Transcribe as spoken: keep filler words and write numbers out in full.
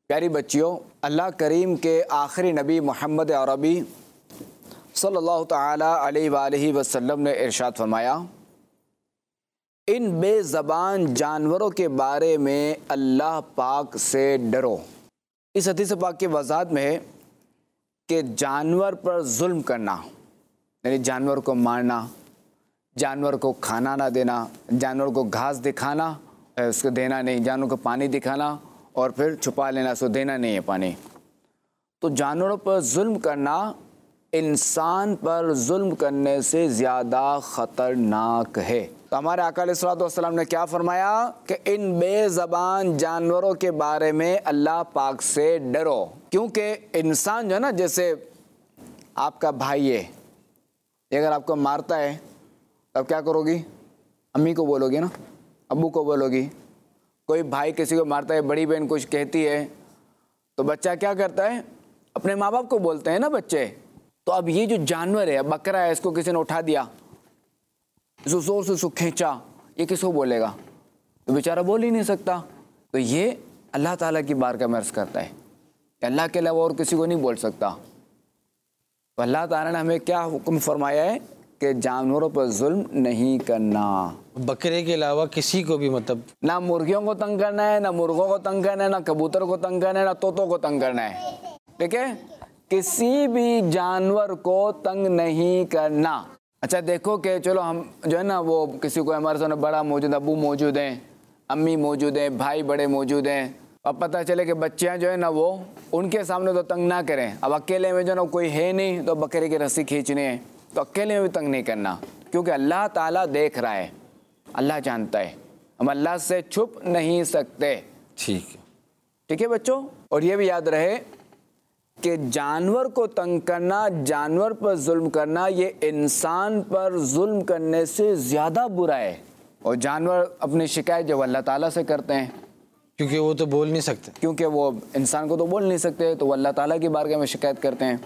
प्यारी बच्चियों, अल्लाह करीम के आखिरी नबी मोहम्मद अरबी सल्लल्लाहु ताला अलैहि वसल्लम ने इरशाद फरमाया, इन बेज़बान जानवरों के बारे में अल्लाह पाक से डरो। इस हदीस पाक की वज़ाहत में है कि जानवर पर जुल्म करना यानी जानवर को मारना, जानवर को खाना ना देना, जानवर को घास दिखाना उसको देना नहीं, जानवर को पानी दिखाना और फिर छुपा लेना, उसको देना नहीं है पानी। तो जानवरों पर जुल्म करना इंसान पर जुल्म करने से ज़्यादा ख़तरनाक है। तो हमारे आका अलैहिस्सलातु वस्सलाम ने क्या फरमाया कि इन बेज़बान जानवरों के बारे में अल्लाह पाक से डरो। क्योंकि इंसान जो है ना, जैसे आपका भाई है, अगर आपको मारता है तब क्या करोगी? अम्मी को बोलोगी ना, अब्बू को बोलोगी। कोई भाई किसी को मारता है, बड़ी बहन कुछ कहती है तो बच्चा क्या करता है? अपने माँ बाप को बोलते हैं ना बच्चे। तो अब ये जो जानवर है, बकरा है, इसको किसी ने उठा दिया, इसको जोर से इसको खींचा, ये किसको बोलेगा? तो बेचारा बोल ही नहीं सकता। तो ये अल्लाह ताला की बार का मर्ज करता है, अल्लाह के अलावा और किसी को नहीं बोल सकता। तो अल्लाह ताला ने हमें क्या हुक्म फरमाया है कि जानवरों पर जुल्म नहीं करना। बकरे के अलावा किसी को भी, मतलब ना मुर्गियों को तंग करना है, ना मुर्गों को तंग करना है, ना कबूतर को तंग करना है, ना तोतों को तंग करना है। ठीक है, किसी भी जानवर को तंग नहीं करना। अच्छा देखो कि चलो हम जो है ना, वो किसी को हमारे सामने बड़ा मौजूद, अबू मौजूद हैं, अम्मी मौजूद हैं, भाई बड़े मौजूद हैं, अब पता चले कि बच्चियां जो है ना वो उनके सामने तो तंग ना करें। अब अकेले में जो है ना कोई है नहीं तो बकरे की रस्सी खींचनी है, तो अकेले में भी तंग नहीं करना, क्योंकि अल्लाह ताला देख रहा है, अल्लाह जानता है, हम अल्लाह से छुप नहीं सकते। ठीक है, ठीक है बच्चों। और ये भी याद रहे कि जानवर को तंग करना, जानवर पर जुल्म करना, ये इंसान पर जुल्म करने से ज़्यादा बुरा है। और जानवर अपनी शिकायत जो अल्लाह ताला से करते हैं, क्योंकि वो तो बोल नहीं सकते, क्योंकि वो इंसान को तो बोल नहीं सकते, तो वो अल्लाह ताला की बारगाह में शिकायत करते हैं।